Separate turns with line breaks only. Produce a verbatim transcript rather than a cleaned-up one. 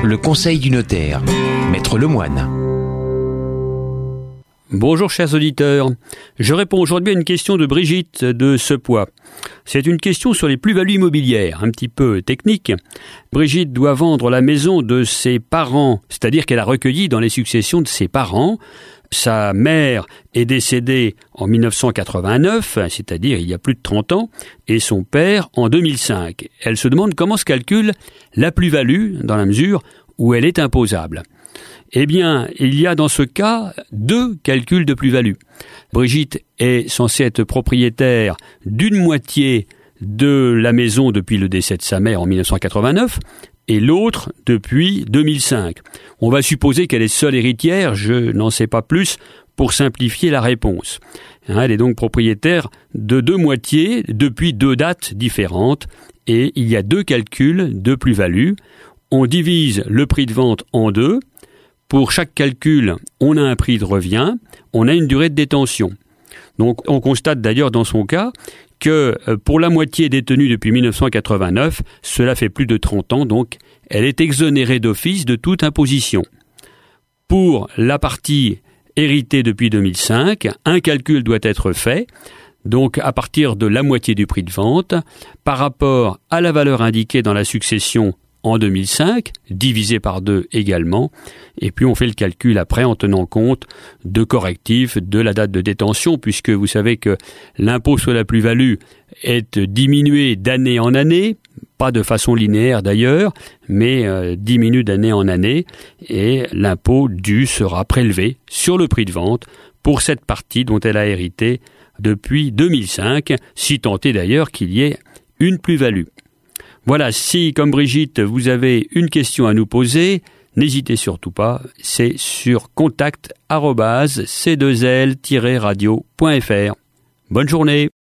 le conseil du notaire, Maître Lemoine.
Bonjour chers auditeurs, je réponds aujourd'hui à une question de Brigitte de Sepois. C'est une question sur les plus-values immobilières, un petit peu technique. Brigitte doit vendre la maison de ses parents, c'est-à-dire qu'elle a recueilli dans les successions de ses parents. Sa mère est décédée en dix-neuf cent quatre-vingt-neuf, c'est-à-dire il y a plus de trente ans, et son père en deux mille cinq. Elle se demande comment se calcule la plus-value dans la mesure où elle est imposable. Eh bien, il y a dans ce cas deux calculs de plus-value. Brigitte est censée être propriétaire d'une moitié de la maison depuis le décès de sa mère en dix-neuf cent quatre-vingt-neuf et l'autre depuis deux mille cinq. On va supposer qu'elle est seule héritière, je n'en sais pas plus, pour simplifier la réponse. Elle est donc propriétaire de deux moitiés depuis deux dates différentes et il y a deux calculs de plus-value. On divise le prix de vente en deux. Pour chaque calcul, on a un prix de revient, on a une durée de détention. Donc on constate d'ailleurs dans son cas que pour la moitié détenue depuis dix-neuf cent quatre-vingt-neuf, cela fait plus de trente ans, donc elle est exonérée d'office de toute imposition. Pour la partie héritée depuis deux mille cinq, un calcul doit être fait, donc à partir de la moitié du prix de vente, par rapport à la valeur indiquée dans la succession en deux mille cinq, divisé par deux également, et puis on fait le calcul après en tenant compte de correctifs, de la date de détention, puisque vous savez que l'impôt sur la plus-value est diminué d'année en année, pas de façon linéaire d'ailleurs, mais euh, diminue d'année en année, et l'impôt dû sera prélevé sur le prix de vente pour cette partie dont elle a hérité depuis deux mille cinq, si tant est d'ailleurs qu'il y ait une plus-value. Voilà, si, comme Brigitte, vous avez une question à nous poser, n'hésitez surtout pas, c'est sur contact arobase c deux l tiret radio point f r. Bonne journée.